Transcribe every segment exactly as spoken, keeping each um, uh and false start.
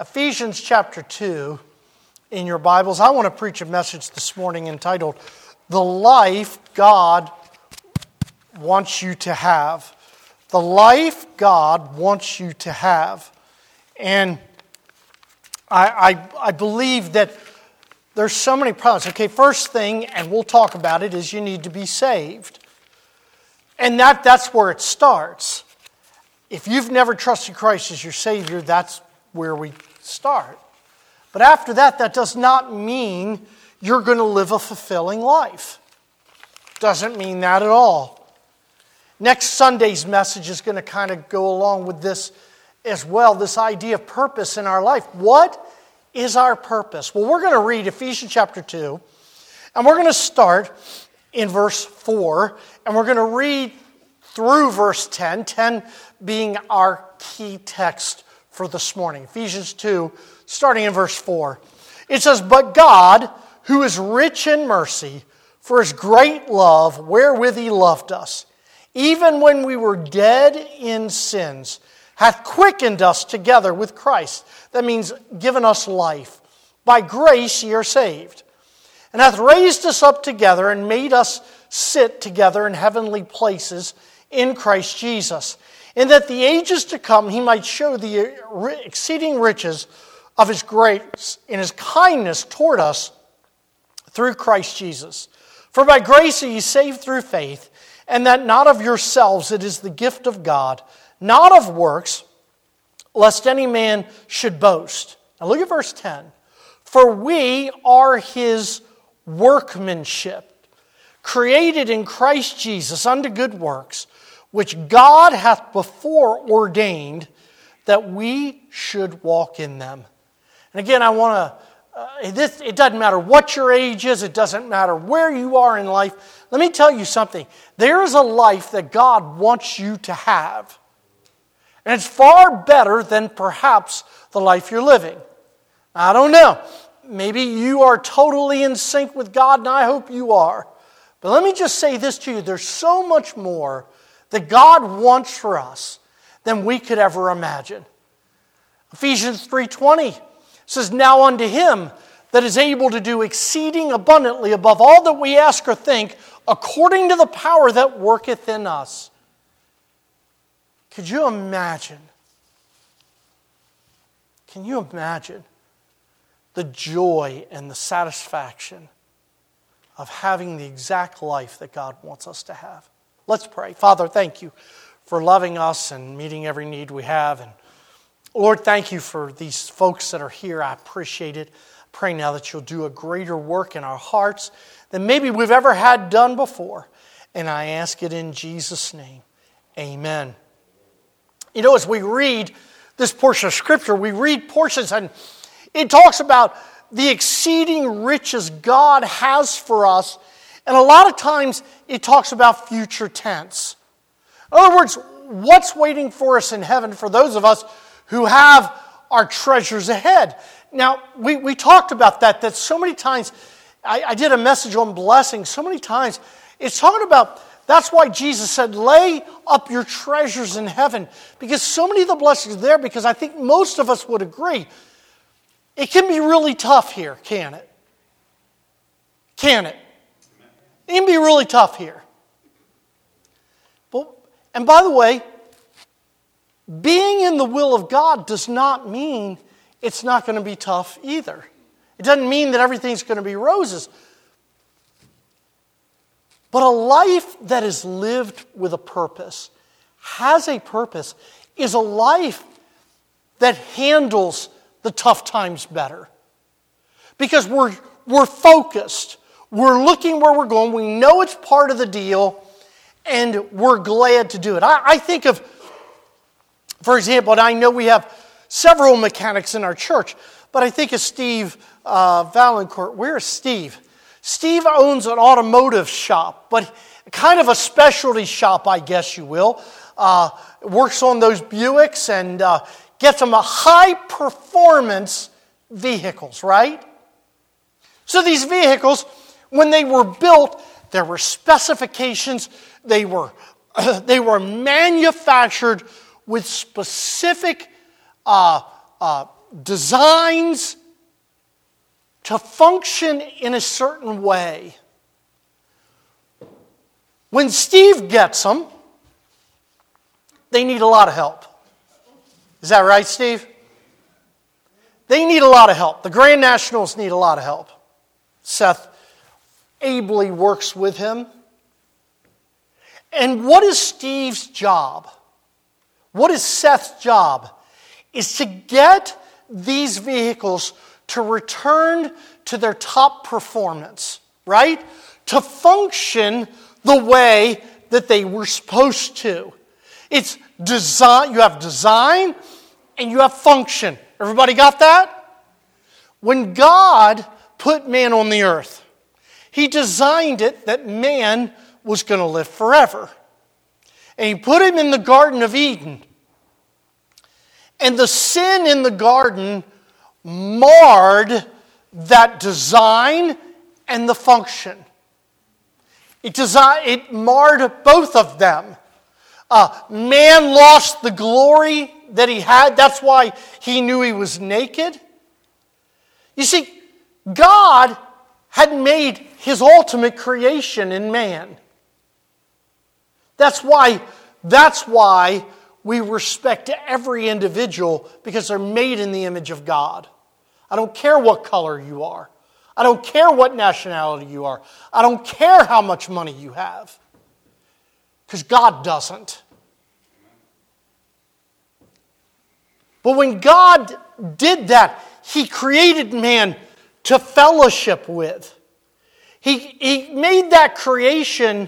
Ephesians chapter two in your Bibles. I want to preach a message this morning entitled, The Life God Wants You to Have. The life God wants you to have. And I, I, I believe that there's so many problems. Okay, first thing, and we'll talk about it, is you need to be saved. And that, that's where it starts. If you've never trusted Christ as your Savior, that's where we start. But after that, that does not mean you're going to live a fulfilling life. Doesn't mean that at all. Next Sunday's message is going to kind of go along with this as well, this idea of purpose in our life. What is our purpose? Well, we're going to read Ephesians chapter two, and we're going to start in verse four, and we're going to read through verse ten, ten being our key text for this morning. Ephesians two, starting in verse four. It says, "But God, who is rich in mercy, for His great love wherewith He loved us, even when we were dead in sins, hath quickened us together with Christ." That means given us life. "By grace ye are saved, and hath raised us up together and made us sit together in heavenly places in Christ Jesus, and that the ages to come He might show the exceeding riches of His grace in His kindness toward us through Christ Jesus. For by grace are ye saved through faith, and that not of yourselves, it is the gift of God, not of works, lest any man should boast." Now look at verse ten. "For we are His workmanship, created in Christ Jesus unto good works, which God hath before ordained that we should walk in them." And again, I want to, uh, this, it doesn't matter what your age is, it doesn't matter where you are in life. Let me tell you something. There is a life that God wants you to have. And it's far better than perhaps the life you're living. I don't know. Maybe you are totally in sync with God, and I hope you are. But let me just say this to you. There's so much more that God wants for us than we could ever imagine. Ephesians three twenty says, "Now unto Him that is able to do exceeding abundantly above all that we ask or think, according to the power that worketh in us." Could you imagine? Can you imagine the joy and the satisfaction of having the exact life that God wants us to have? Let's pray. Father, thank you for loving us and meeting every need we have. And Lord, thank you for these folks that are here. I appreciate it. Pray now that you'll do a greater work in our hearts than maybe we've ever had done before. And I ask it in Jesus' name. Amen. You know, as we read this portion of Scripture, we read portions and it talks about the exceeding riches God has for us. And a lot of times it talks about future tense. In other words, what's waiting for us in heaven for those of us who have our treasures ahead. Now, we, we talked about that, that so many times, I, I did a message on blessing, so many times, it's talking about, that's why Jesus said, lay up your treasures in heaven, because so many of the blessings are there, because I think most of us would agree, it can be really tough here, can it? Can it? It can be really tough here. But, and by the way, being in the will of God does not mean it's not going to be tough either. It doesn't mean that everything's going to be roses. But a life that is lived with a purpose, has a purpose, is a life that handles the tough times better. Because we're, we're focused. We're looking where we're going. We know it's part of the deal. And we're glad to do it. I, I think of, for example, and I know we have several mechanics in our church, but I think of Steve uh, Valancourt. Where is Steve? Steve owns an automotive shop, but kind of a specialty shop, I guess you will. Uh, works on those Buicks and uh, gets them a high-performance vehicles, right? So these vehicles, when they were built, there were specifications. They were, they were manufactured with specific uh, uh, designs to function in a certain way. When Steve gets them, they need a lot of help. Is that right, Steve? They need a lot of help. The Grand Nationals need a lot of help. Seth ably works with him. And what is Steve's job? What is Seth's job? Is to get these vehicles to return to their top performance, right? To function the way that they were supposed to. It's design, you have design and you have function. Everybody got that? When God put man on the earth, He designed it that man was going to live forever. And He put him in the Garden of Eden. And the sin in the garden marred that design and the function. It, desi- it marred both of them. Uh, man lost the glory that he had. That's why he knew he was naked. You see, God had made His ultimate creation in man. That's why, that's why we respect every individual, because they're made in the image of God. I don't care what color you are. I don't care what nationality you are. I don't care how much money you have. Because God doesn't. But when God did that, He created man to fellowship with. He, he made that creation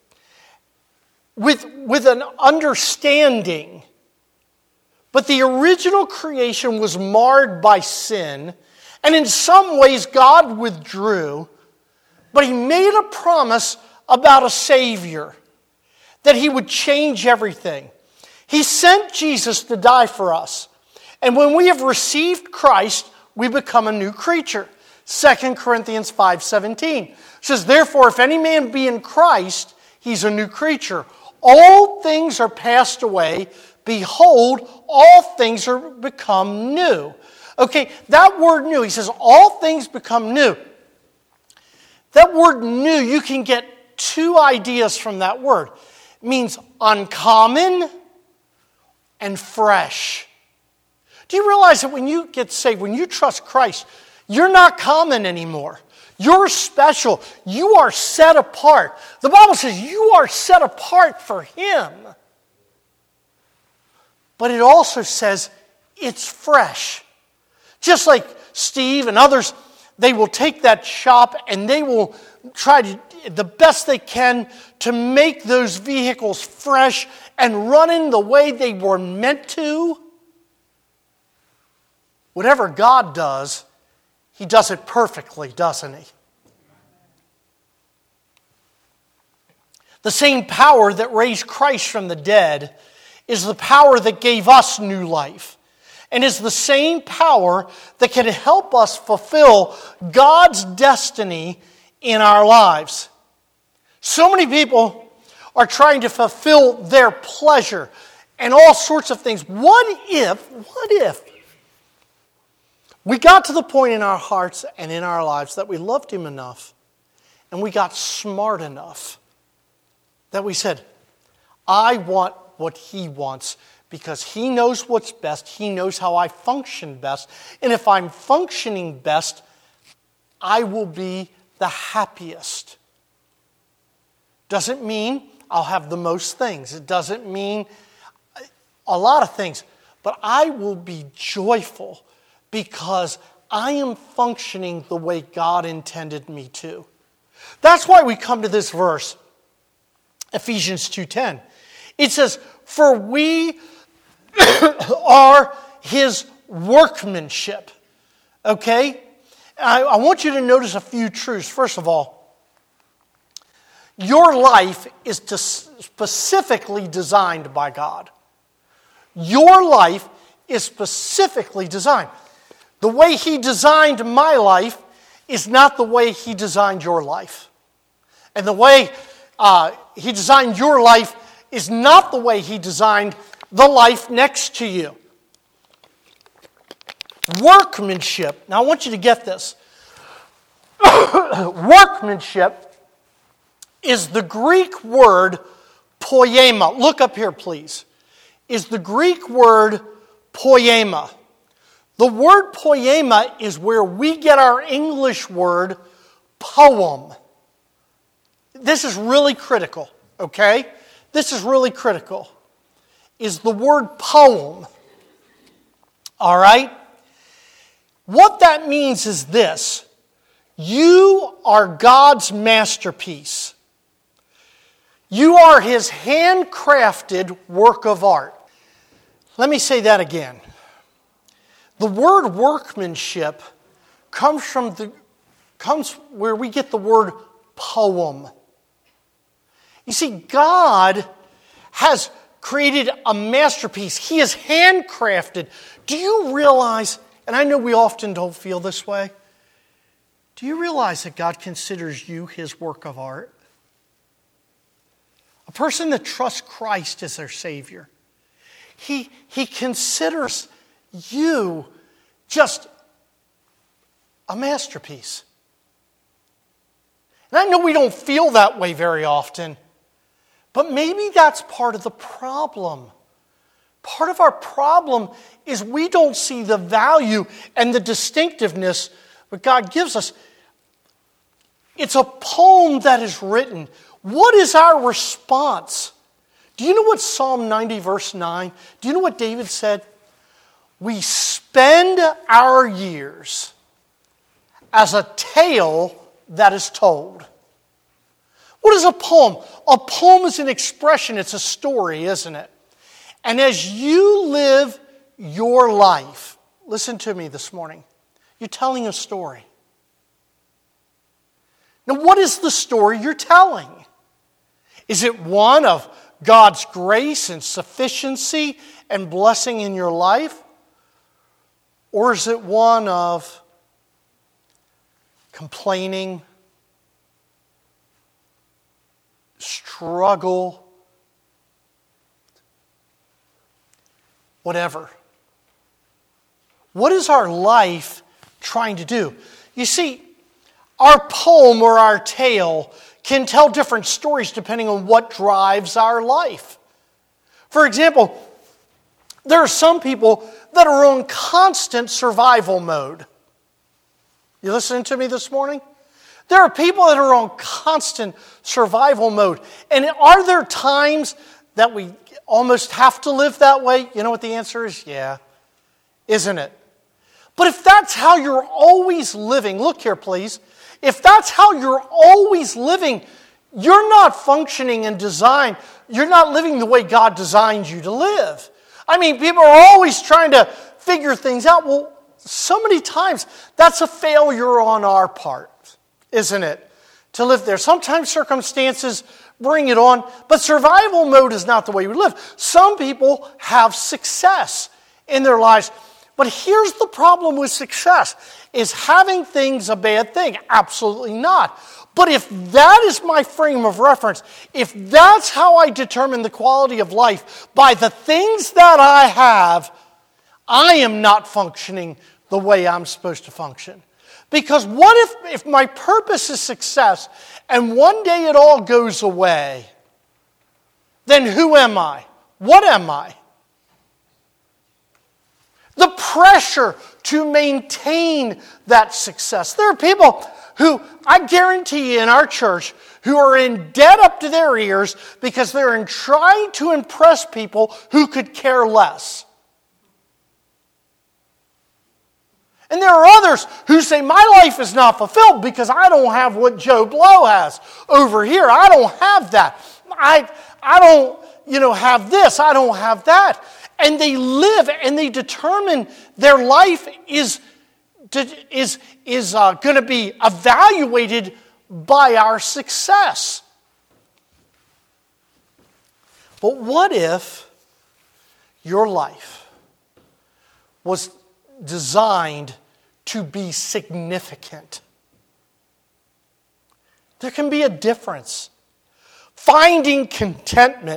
with, with an understanding. But the original creation was marred by sin. And in some ways, God withdrew. But He made a promise about a Savior, that He would change everything. He sent Jesus to die for us. And when we have received Christ, we become a new creature. Second Corinthians five seventeen says, "Therefore, if any man be in Christ, he's a new creature. All things are passed away. Behold, all things are become new." Okay, that word new, he says, all things become new. That word new, you can get two ideas from that word. It means uncommon and fresh. Do you realize that when you get saved, when you trust Christ, you're not common anymore. You're special. You are set apart. The Bible says you are set apart for Him. But it also says it's fresh. Just like Steve and others, they will take that shop and they will try to the best they can to make those vehicles fresh and running the way they were meant to. Whatever God does, He does it perfectly, doesn't He? The same power that raised Christ from the dead is the power that gave us new life. And is the same power that can help us fulfill God's destiny in our lives. So many people are trying to fulfill their pleasure and all sorts of things. What if, what if we got to the point in our hearts and in our lives that we loved Him enough and we got smart enough that we said, I want what He wants, because He knows what's best. He knows how I function best. And if I'm functioning best, I will be the happiest. Doesn't mean I'll have the most things. It doesn't mean a lot of things. But I will be joyful because I am functioning the way God intended me to. That's why we come to this verse, Ephesians two ten. It says, "For we are His workmanship." Okay? I, I want you to notice a few truths. First of all, your life is to specifically designed by God. Your life is specifically designed. The way He designed my life is not the way He designed your life. And the way uh, He designed your life is not the way He designed the life next to you. Workmanship. Now I want you to get this. Workmanship is the Greek word poema. Look up here, please. Is the Greek word poema. The word poema is where we get our English word poem. This is really critical, okay? This is really critical. Is the word poem. All right? What that means is this. You are God's masterpiece. You are His handcrafted work of art. Let me say that again. The word workmanship comes from the comes where we get the word poem. You see, God has created a masterpiece. He is handcrafted. Do you realize, and I know we often don't feel this way, do you realize that God considers you His work of art? A person that trusts Christ as their Savior, He, he considers you just a masterpiece. And I know we don't feel that way very often, but maybe that's part of the problem. Part of our problem is we don't see the value and the distinctiveness that God gives us. It's a poem that is written. What is our response? Do you know what Psalm ninety verse nine, do you know what David said? We spend our years as a tale that is told. What is a poem? A poem is an expression. It's a story, isn't it? And as you live your life, listen to me this morning, you're telling a story. Now, what is the story you're telling? Is it one of God's grace and sufficiency and blessing in your life? Or is it one of complaining, struggle, whatever? What is our life trying to do? You see, our poem or our tale can tell different stories depending on what drives our life. For example, there are some people that are on constant survival mode. You listening to me this morning? There are people that are on constant survival mode. And are there times that we almost have to live that way? You know what the answer is? Yeah. Isn't it? But if that's how you're always living, look here please. If that's how you're always living, you're not functioning in design. You're not living the way God designed you to live. I mean, people are always trying to figure things out. Well, so many times, that's a failure on our part, isn't it? To live there. Sometimes circumstances bring it on, but survival mode is not the way we live. Some people have success in their lives. But here's the problem with success. Is having things a bad thing? Absolutely not. But if that is my frame of reference, if that's how I determine the quality of life, by the things that I have, I am not functioning the way I'm supposed to function. Because what if, if my purpose is success and one day it all goes away? Then who am I? What am I? The pressure to maintain that success. There are people who, I guarantee you in our church, who are in debt up to their ears because they're in trying to impress people who could care less. And there are others who say, my life is not fulfilled because I don't have what Joe Blow has over here. I don't have that. I, I don't, you know, have this. I don't have that. And they live and they determine their life is, is, is uh, going to be evaluated by our success. But what if your life was designed to be significant? There can be a difference. Finding contentment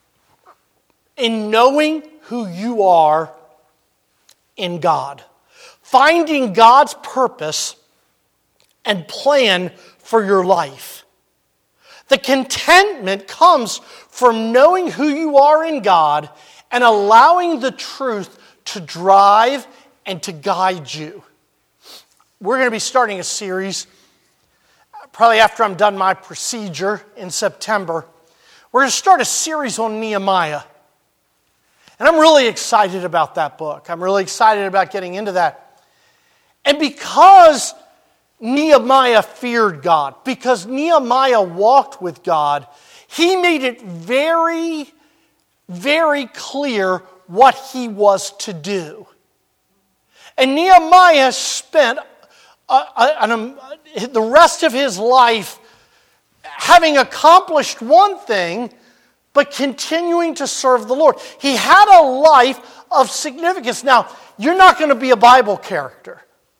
in knowing who you are in God. finding God's purpose and plan for your life. The contentment comes from knowing who you are in God and allowing the truth to drive and to guide you. We're going to be starting a series, probably after I'm done my procedure in September. We're going to start a series on Nehemiah. And I'm really excited about that book. I'm really excited about getting into that. And because Nehemiah feared God, because Nehemiah walked with God, he made it very, very clear what he was to do. And Nehemiah spent uh, uh, the rest of his life having accomplished one thing, but continuing to serve the Lord. He had a life of significance. Now, you're not going to be a Bible character,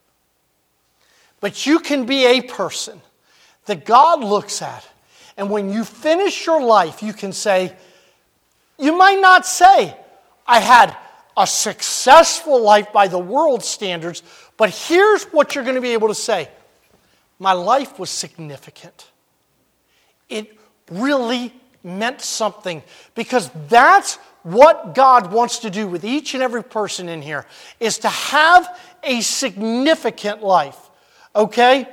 but you can be a person that God looks at. And when you finish your life, you can say, you might not say, I had a successful life by the world's standards, but here's what you're going to be able to say. My life was significant. It really meant something, because that's what God wants to do with each and every person in here, is to have a significant life. Okay?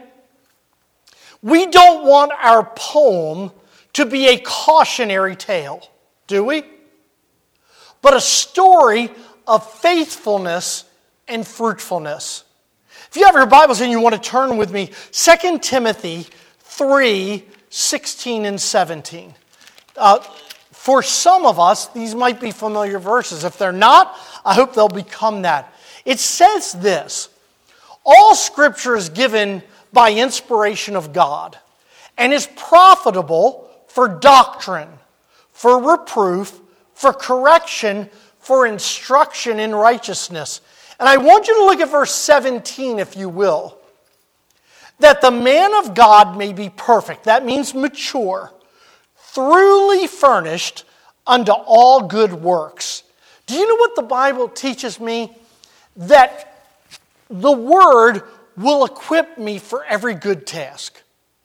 We don't want our poem to be a cautionary tale, do we? But a story of faithfulness and fruitfulness. If you have your Bibles and you want to turn with me, Second Timothy three, sixteen and seventeen. Uh, for some of us, these might be familiar verses. If they're not, I hope they'll become that. It says this: all Scripture is given by inspiration of God and is profitable for doctrine, for reproof, for correction, for instruction in righteousness. And I want you to look at verse seventeen, if you will. That the man of God may be perfect. That means mature. Thoroughly furnished unto all good works. Do you know what the Bible teaches me? That the Word will equip me for every good task.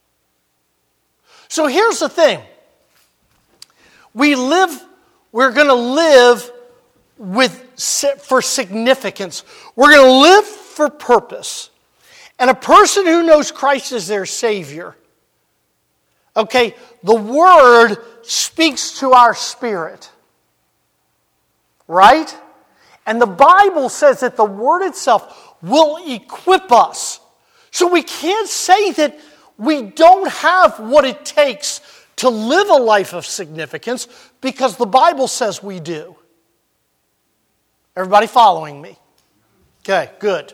So here's the thing. We live, we're going to live with for significance. We're going to live for purpose. And a person who knows Christ as their Savior, okay, the Word speaks to our spirit. Right? And the Bible says that the Word itself will equip us. So we can't say that we don't have what it takes to live a life of significance, because the Bible says we do. Everybody following me? Okay, good.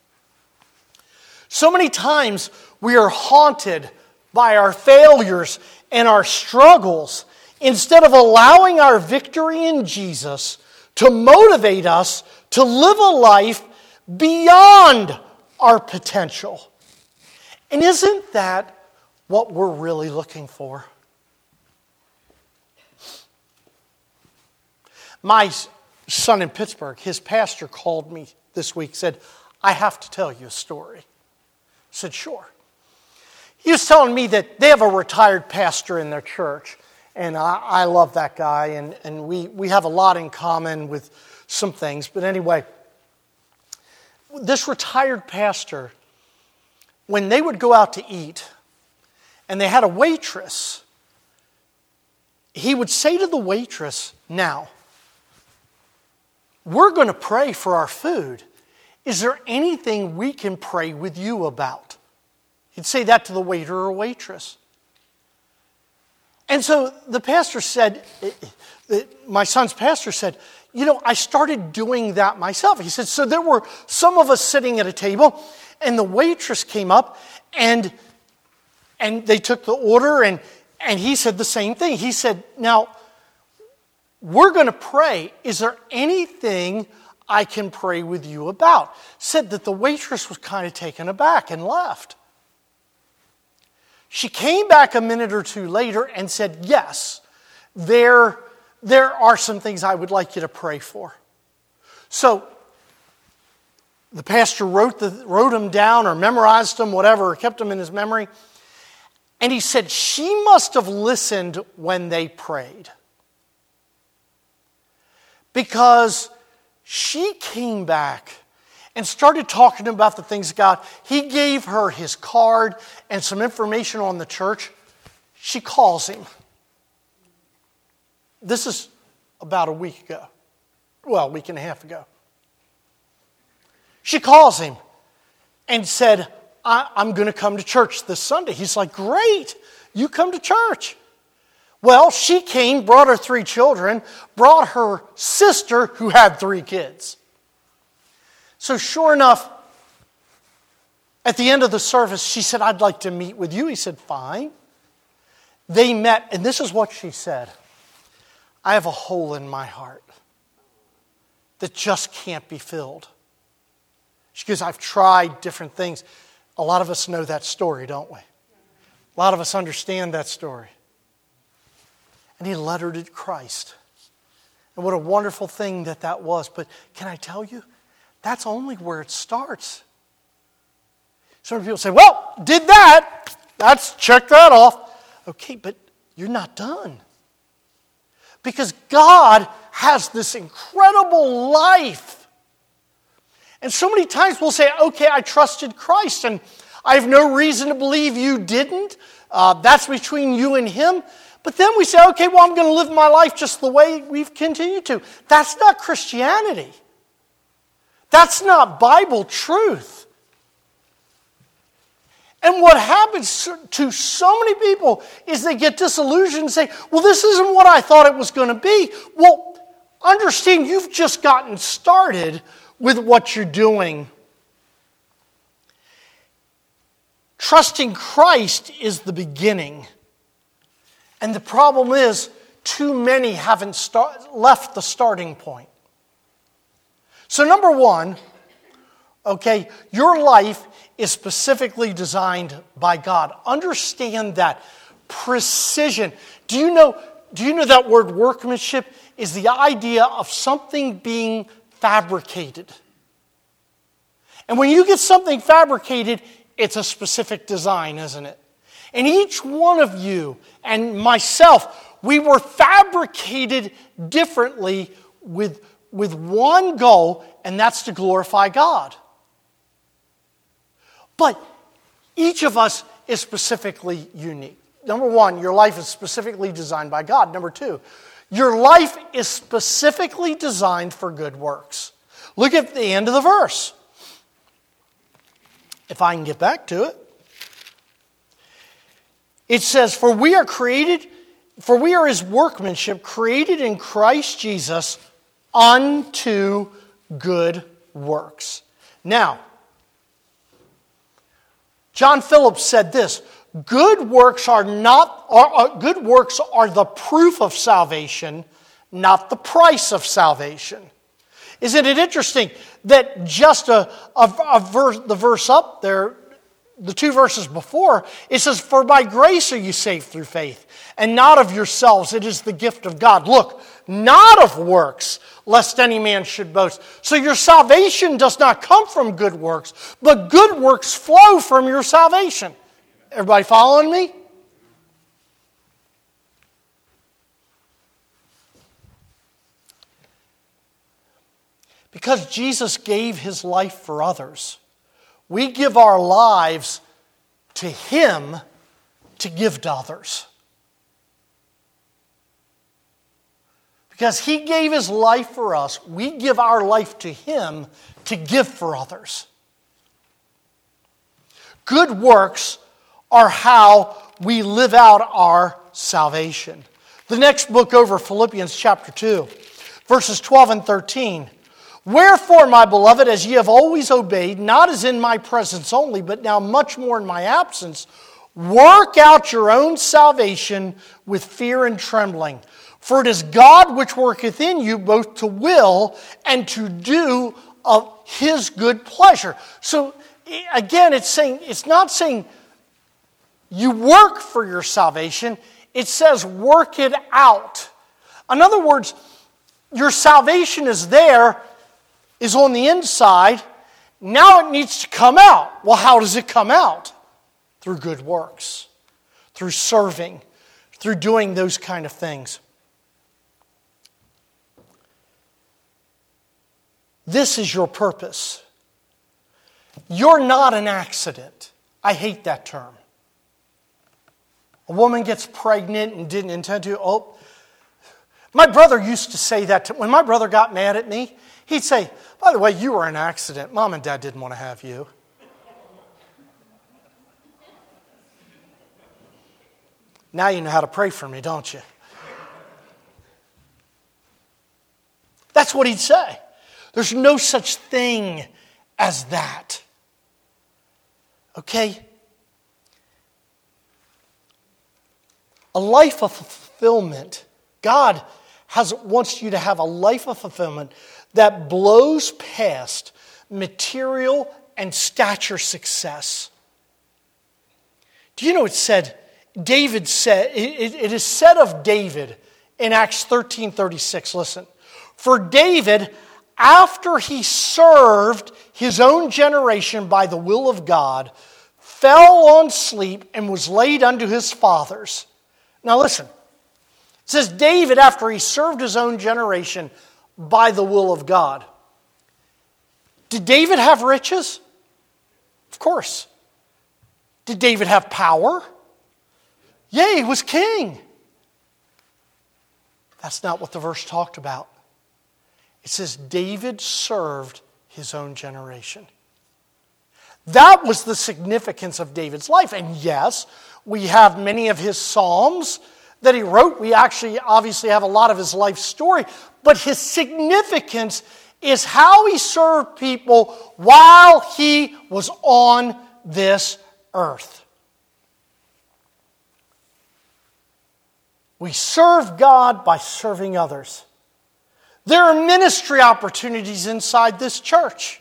So many times we are haunted by our failures and our struggles, instead of allowing our victory in Jesus to motivate us to live a life beyond our potential. And isn't that what we're really looking for? My son in Pittsburgh, his pastor called me this week, said, I have to tell you a story. I said, sure. He was telling me that they have a retired pastor in their church, and I, I love that guy, and, and we, we have a lot in common with some things. But anyway, this retired pastor, when they would go out to eat, and they had a waitress, he would say to the waitress, now, we're going to pray for our food. Is there anything we can pray with you about? He'd say that to the waiter or waitress. And so the pastor said, my son's pastor said, you know, I started doing that myself. He said, so there were some of us sitting at a table, and the waitress came up, and and they took the order, and, and he said the same thing. He said, now, we're going to pray. Is there anything I can pray with you about? Said that the waitress was kind of taken aback and left. She came back a minute or two later and said, yes, there, there are some things I would like you to pray for. So The pastor wrote, the, wrote them down or memorized them, whatever, kept them in his memory. And he said, she must have listened when they prayed. Because she came back and started talking about the things of God. He gave her his card and some information on the church. She calls him. This is about a week ago. Well, a week and a half ago. She calls him and said, I, I'm going to come to church this Sunday. He's like, great, you come to church. Well, she came, brought her three children, brought her sister who had three kids. So sure enough, at the end of the service, she said, I'd like to meet with you. He said, fine. They met, and this is what she said. I have a hole in my heart that just can't be filled. She goes, I've tried different things. A lot of us know that story, don't we? A lot of us understand that story. And he led her to Christ. And what a wonderful thing that that was. But can I tell you, that's only where it starts. Some people say, well, did that. That's, check that off. Okay, but you're not done. Because God has this incredible life. And so many times we'll say, okay, I trusted Christ and I have no reason to believe you didn't. Uh, that's between you and him. But then we say, okay, well, I'm going to live my life just the way we've continued to. That's not Christianity. That's not Bible truth. And what happens to so many people is they get disillusioned and say, well, this isn't what I thought it was going to be. Well, understand you've just gotten started with what you're doing. Trusting Christ is the beginning. And the problem is, too many haven't start, left the starting point. So number one, okay, your life is specifically designed by God. Understand that. Precision. Do you know, do you know that word workmanship is the idea of something being fabricated? And when you get something fabricated, it's a specific design, isn't it? And each one of you and myself, we were fabricated differently with, with one goal, and that's to glorify God. But each of us is specifically unique. Number one, your life is specifically designed by God. Number two, your life is specifically designed for good works. Look at the end of the verse. If I can get back to it. It says, for we are created, for we are his workmanship, created in Christ Jesus unto good works. Now, John Phillips said this, good works are not are, are, good works are the proof of salvation, not the price of salvation. Isn't it interesting that just a, a, a verse, the verse up there, the two verses before, it says, for by grace are you saved through faith, and not of yourselves, it is the gift of God. Look, not of works, lest any man should boast. So your salvation does not come from good works, but good works flow from your salvation. Everybody following me? Because Jesus gave his life for others, we give our lives to him to give to others. Because he gave his life for us, we give our life to him to give for others. Good works are how we live out our salvation. The next book over, Philippians chapter two, verses twelve and thirteen. Wherefore, my beloved, as ye have always obeyed, not as in my presence only, but now much more in my absence, work out your own salvation with fear and trembling. For it is God which worketh in you both to will and to do of his good pleasure. So again, it's saying, it's not saying you work for your salvation. It says work it out. In other words, your salvation is there, is on the inside, Now it needs to come out. Well, how does it come out? Through good works, through serving, through doing those kind of things. This is your purpose. You're not an accident. I hate that term. A woman gets pregnant and didn't intend to. Oh, my brother used to say that. To, when my brother got mad at me, he'd say, by the way, you were an accident. Mom and Dad didn't want to have you. Now you know how to pray for me, don't you? That's what he'd say. There's no such thing as that. Okay? A life of fulfillment. God has wants you to have a life of fulfillment that blows past material and stature success. Do you know it said, David said, it, it is said of David in Acts thirteen thirty-six, listen, for David, after he served his own generation by the will of God, fell on sleep and was laid unto his fathers. Now listen, it says David, after he served his own generation by the will of God. Did David have riches? Of course. Did David have power? Yeah, he was king. That's not what the verse talked about. It says David served his own generation. That was the significance of David's life. And yes, we have many of his psalms that he wrote. We actually obviously have a lot of his life story. But his significance is how he served people while he was on this earth. We serve God by serving others. There are ministry opportunities inside this church.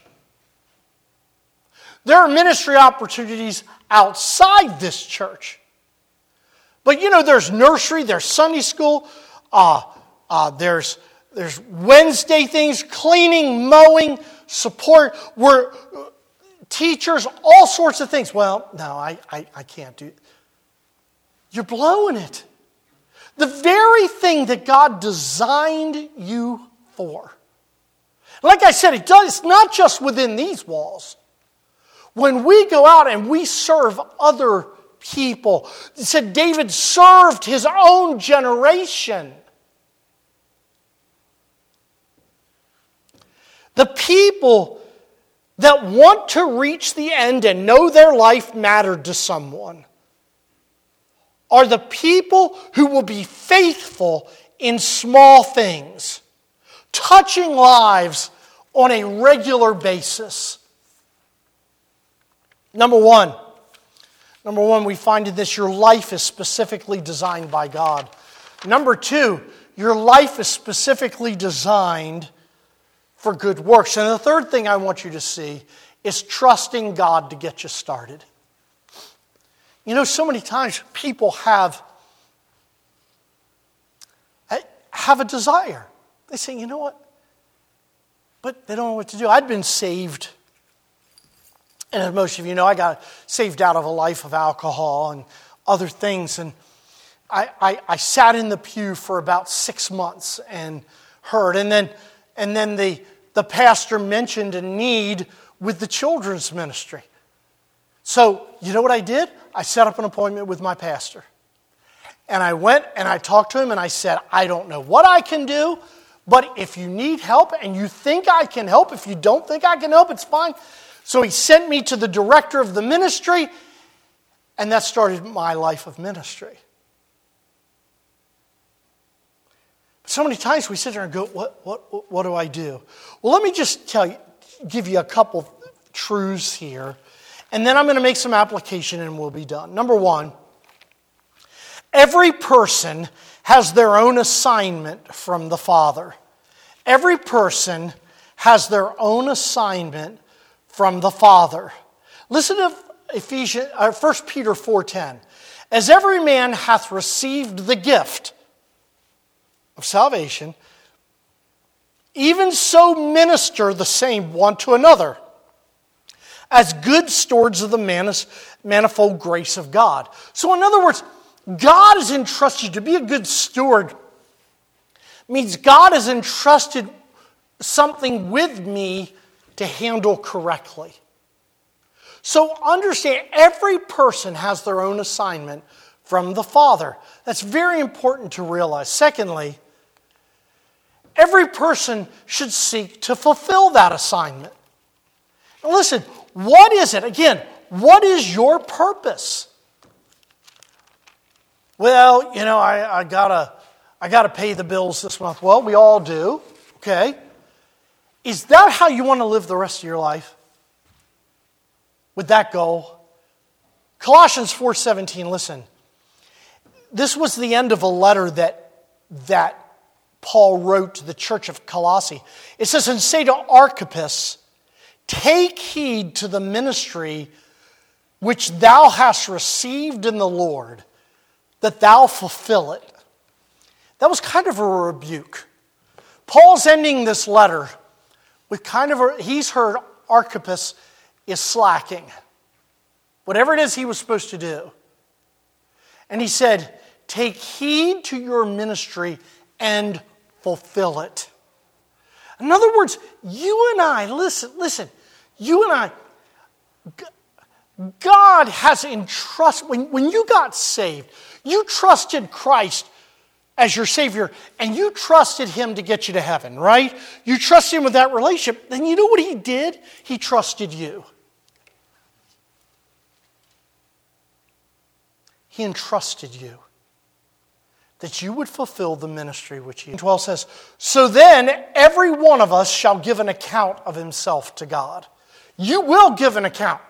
There are ministry opportunities outside this church. But you know, there's nursery, there's Sunday school, uh, uh, there's, there's Wednesday things, cleaning, mowing, support, we're, teachers, all sorts of things. Well, no, I, I, I can't do it. You're blowing it. The very thing that God designed you for. Like I said, it does, it's not just within these walls. When we go out and we serve other people, it said David served his own generation. The people that want to reach the end and know their life mattered to someone are the people who will be faithful in small things, touching lives on a regular basis. Number one, number one, we find in this, your life is specifically designed by God. Number two, your life is specifically designed for good works. And the third thing I want you to see is trusting God to get you started. You know, so many times people have, have a desire. They say, you know what? But they don't know what to do. I'd been saved. And as most of you know, I got saved out of a life of alcohol and other things. And I, I, I sat in the pew for about six months and heard. And then, and then the, the pastor mentioned a need with the children's ministry. So, you know what I did? I set up an appointment with my pastor. And I went and I talked to him and I said, I don't know what I can do, but if you need help and you think I can help, if you don't think I can help, it's fine. So he sent me to the director of the ministry, and that started my life of ministry. But so many times we sit there and go, what, what, what do I do? Well, let me just tell you, give you a couple truths here, and then I'm going to make some application and we'll be done. Number one, every person has their own assignment from the Father. Every person has their own assignment from the Father. Listen to Ephesians, or First Peter four ten. As every man hath received the gift of salvation, even so minister the same one to another. as good stewards of the manis- manifold grace of God. So in other words, God has entrusted you to be a good steward. Means God has entrusted something with me to handle correctly. So understand, every person has their own assignment from the Father. That's very important to realize. Secondly, every person should seek to fulfill that assignment. Now listen, what is it? Again, what is your purpose? Well, you know, I, I gotta, I gotta pay the bills this month. Well, we all do. Okay. Is that how you want to live the rest of your life? With that goal? Colossians four seventeen, listen. This was the end of a letter that, that Paul wrote to the church of Colossae. It says, and say to Archippus, take heed to the ministry which thou hast received in the Lord, that thou fulfill it. That was kind of a rebuke. Paul's ending this letter with kind of a, he's heard Archippus is slacking. Whatever it is he was supposed to do. And he said, take heed to your ministry and fulfill it. In other words, you and I, listen, listen, you and I, God has entrusted, when, when you got saved, you trusted Christ as your Savior, and you trusted Him to get you to heaven, right? You trusted Him with that relationship. Then you know what He did? He trusted you. He entrusted you that you would fulfill the ministry which He... twelve says, so then every one of us shall give an account of himself to God. You will give an account.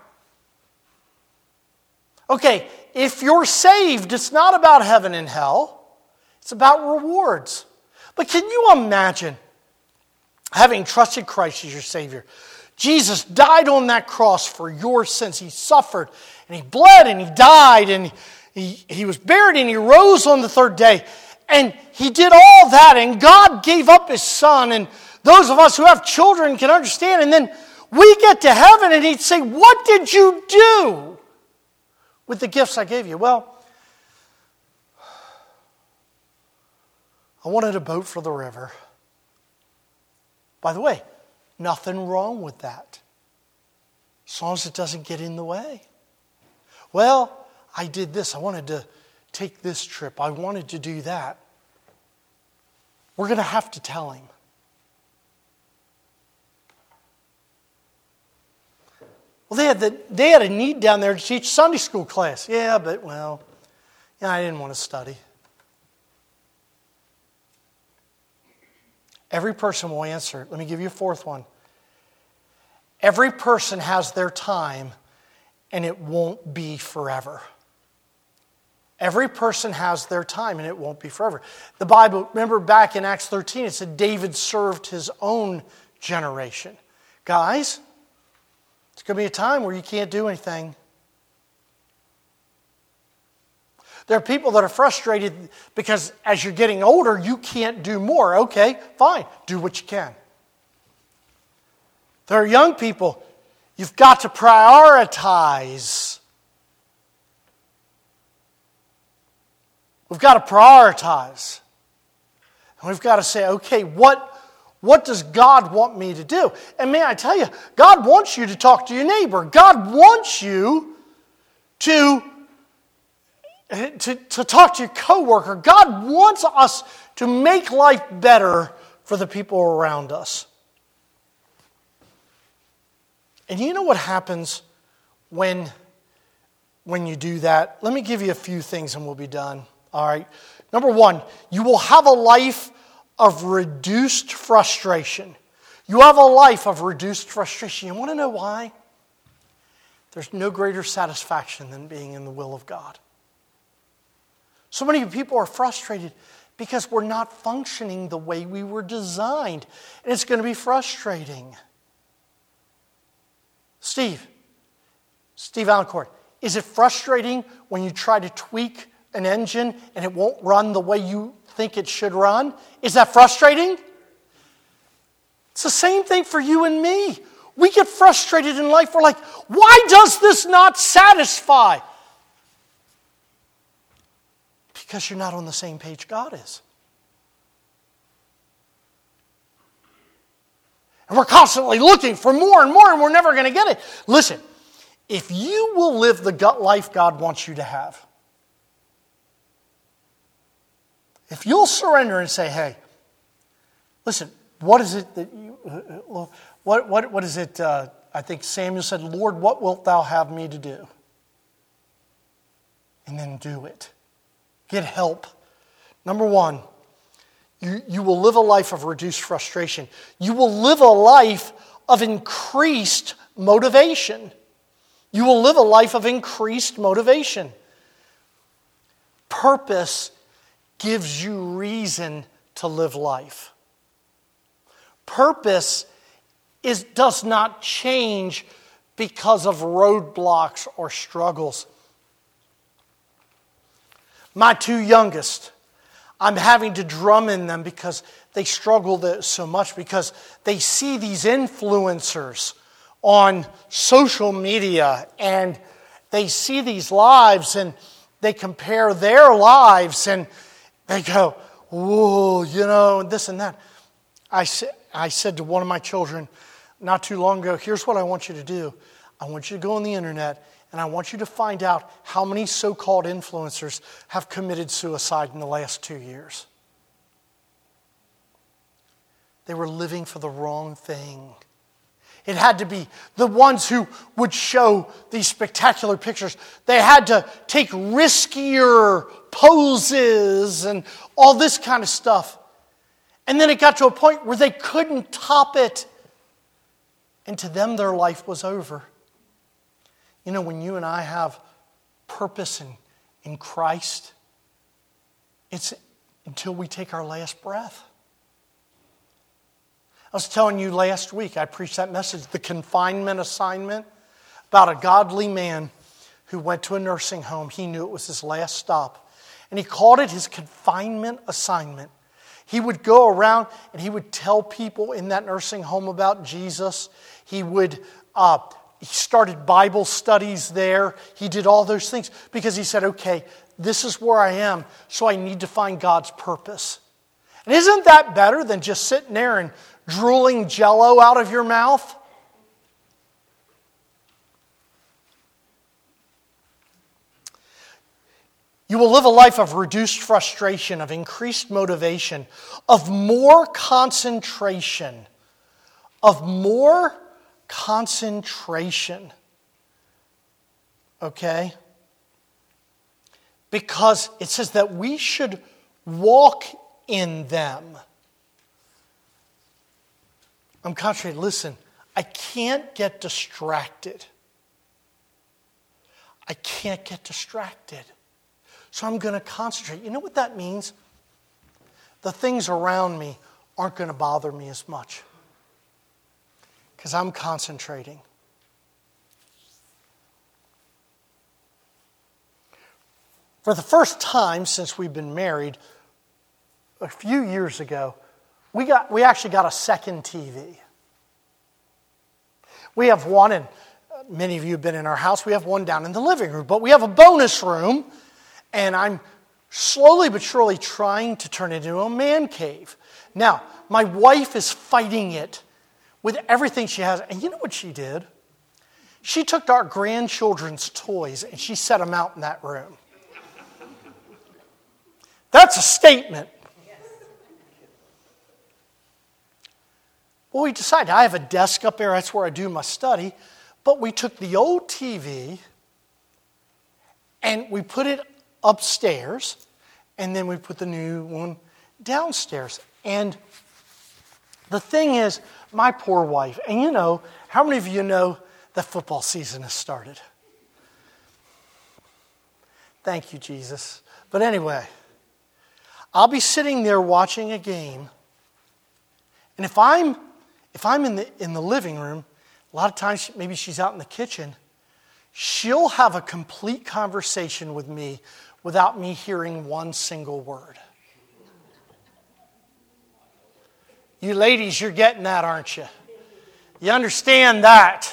Okay, if you're saved, it's not about heaven and hell. It's about rewards. But can you imagine having trusted Christ as your Savior? Jesus died on that cross for your sins. He suffered, and He bled, and He died, and he, he was buried, and He rose on the third day. And He did all that, and God gave up His Son. And those of us who have children can understand. And then we get to heaven, and He'd say, what did you do with the gifts I gave you? Well, I wanted a boat for the river. By the way, nothing wrong with that, as long as it doesn't get in the way. Well, I did this. I wanted to take this trip. I wanted to do that. We're going to have to tell Him. Well, they had, the, they had a need down there to teach Sunday school class. Yeah, but, well, yeah, I didn't want to study. Every person will answer. Let me give you a fourth one. Every person has their time, and it won't be forever. Every person has their time, and it won't be forever. The Bible, remember back in Acts thirteen, it said David served his own generation. Guys, it's going to be a time where you can't do anything. There are people that are frustrated because as you're getting older, you can't do more. Okay, fine. Do what you can. There are young people. You've got to prioritize. We've got to prioritize. And we've got to say, okay, what, what does God want me to do? And may I tell you, God wants you to talk to your neighbor. God wants you to To, to talk to your coworker. God wants us to make life better for the people around us. And you know what happens when, when you do that? Let me give you a few things and we'll be done. All right. Number one, you will have a life of reduced frustration. You have a life of reduced frustration. You want to know why? There's no greater satisfaction than being in the will of God. So many people are frustrated because we're not functioning the way we were designed. And it's going to be frustrating. Steve, Steve Allencourt, is it frustrating when you try to tweak an engine and it won't run the way you think it should run? Is that frustrating? It's the same thing for you and me. We get frustrated in life. We're like, why does this not satisfy? Because you're not on the same page God is. And we're constantly looking for more and more, and we're never going to get it. Listen, if you will live the gut life God wants you to have, if you'll surrender and say, hey, listen, what is it that you, uh, what, what, what is it, uh, I think Samuel said, Lord, what wilt thou have me to do? And then do it. Get help. Number one, you, you will live a life of reduced frustration. You will live a life of increased motivation. You will live a life of increased motivation. Purpose gives you reason to live life. Purpose is, does not change because of roadblocks or struggles. My two youngest, I'm having to drum in them because they struggle so much because they see these influencers on social media and they see these lives and they compare their lives and they go, whoa, you know, this and that. I, sa- I said to one of my children not too long ago, here's what I want you to do. I want you to go on the internet and I want you to find out how many so-called influencers have committed suicide in the last two years. They were living for the wrong thing. It had to be the ones who would show these spectacular pictures. They had to take riskier poses and all this kind of stuff. And then it got to a point where they couldn't top it. And to them, their life was over. You know, when you and I have purpose in, in Christ, it's until we take our last breath. I was telling you last week, I preached that message, the confinement assignment, about a godly man who went to a nursing home. He knew it was his last stop. And he called it his confinement assignment. He would go around and he would tell people in that nursing home about Jesus. He would, uh, he started Bible studies there. He did all those things because he said, okay, this is where I am, so I need to find God's purpose. And isn't that better than just sitting there and drooling Jell-O out of your mouth? You will live a life of reduced frustration, of increased motivation, of more concentration, of more concentration. Okay? Because it says that we should walk in them. I'm concentrated. Listen, I can't get distracted. I can't get distracted. So I'm going to concentrate. You know what that means? The things around me aren't going to bother me as much because I'm concentrating. For the first time since we've been married, a few years ago, we got we actually got a second T V. We have one, and many of you have been in our house, we have one down in the living room, but we have a bonus room. And I'm slowly but surely trying to turn it into a man cave. Now, my wife is fighting it with everything she has. And you know what she did? She took our grandchildren's toys and she set them out in that room. That's a statement. Well, we decided, I have a desk up there, that's where I do my study. But we took the old T V and we put it upstairs, and then we put the new one downstairs. And the thing is, my poor wife, and you know, how many of you know that football season has started? Thank you, Jesus. But anyway, I'll be sitting there watching a game, and if I'm if I'm in the in the living room, a lot of times maybe she's out in the kitchen, she'll have a complete conversation with me without me hearing one single word. You ladies, you're getting that, aren't you? You understand that?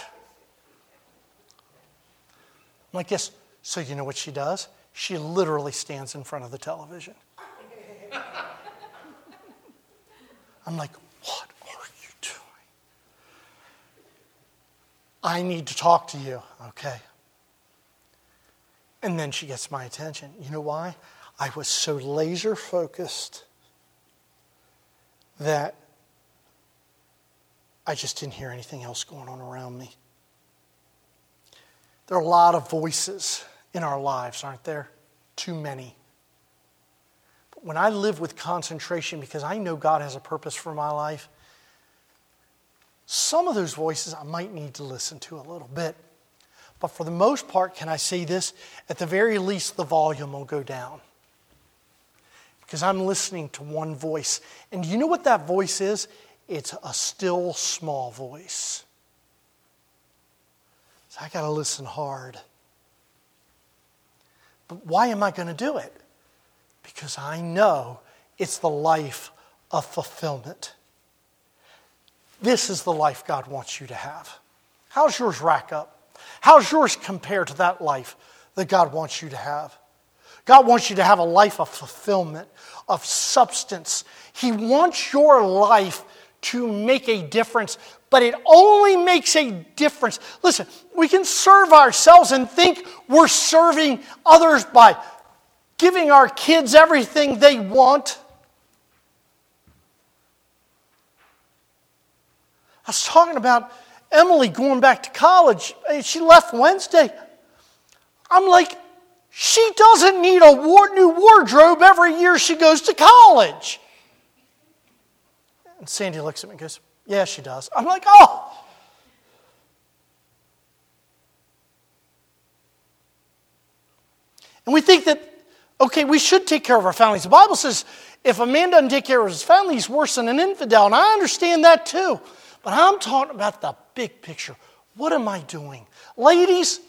I'm like, yes. So you know what she does? She literally stands in front of the television. I'm like, what are you doing? I need to talk to you. Okay. And then she gets my attention. You know why? I was so laser focused that I just didn't hear anything else going on around me. There are a lot of voices in our lives, aren't there? Too many. But when I live with concentration, because I know God has a purpose for my life, some of those voices I might need to listen to a little bit. But for the most part, can I say this? At the very least, the volume will go down. Because I'm listening to one voice. And do you know what that voice is? It's a still small voice. So I got to listen hard. But why am I going to do it? Because I know it's the life of fulfillment. This is the life God wants you to have. How's yours rack up? How's yours compare to that life that God wants you to have? God wants you to have a life of fulfillment, of substance. He wants your life to make a difference, but it only makes a difference. Listen, we can serve ourselves and think we're serving others by giving our kids everything they want. I was talking about Emily going back to college. She left Wednesday. I'm like, she doesn't need a war- new wardrobe every year she goes to college. And Sandy looks at me and goes, yeah, she does. I'm like, oh. And we think that, okay, we should take care of our families. The Bible says if a man doesn't take care of his family, he's worse than an infidel. And I understand that too. But I'm talking about the big picture. What am I doing? Ladies,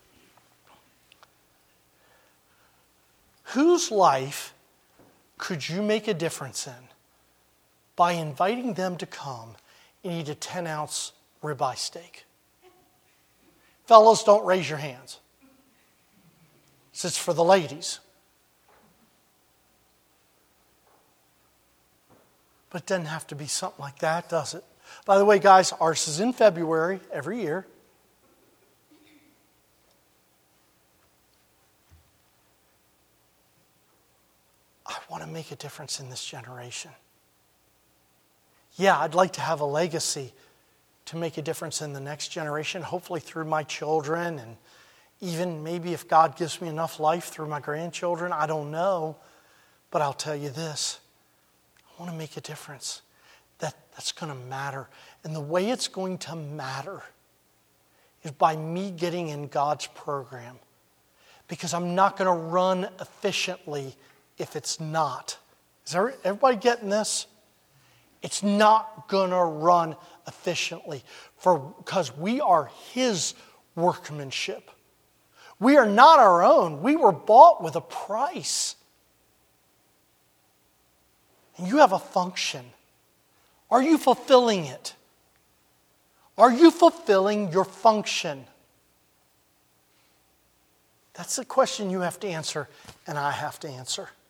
whose life could you make a difference in by inviting them to come and eat a ten-ounce ribeye steak? Fellas, don't raise your hands. This is for the ladies. But it doesn't have to be something like that, does it? By the way, guys, ours is in February every year. I want to make a difference in this generation. Yeah, I'd like to have a legacy to make a difference in the next generation, hopefully through my children, and even maybe if God gives me enough life through my grandchildren. I don't know. But I'll tell you this. I want to make a difference. That, that's going to matter. And the way it's going to matter is by me getting in God's program. Because I'm not going to run efficiently if it's not. Is everybody getting this? It's not going to run efficiently for because we are His workmanship. We are not our own. We were bought with a price. And you have a function. Are you fulfilling it? Are you fulfilling your function? That's the question you have to answer, and I have to answer.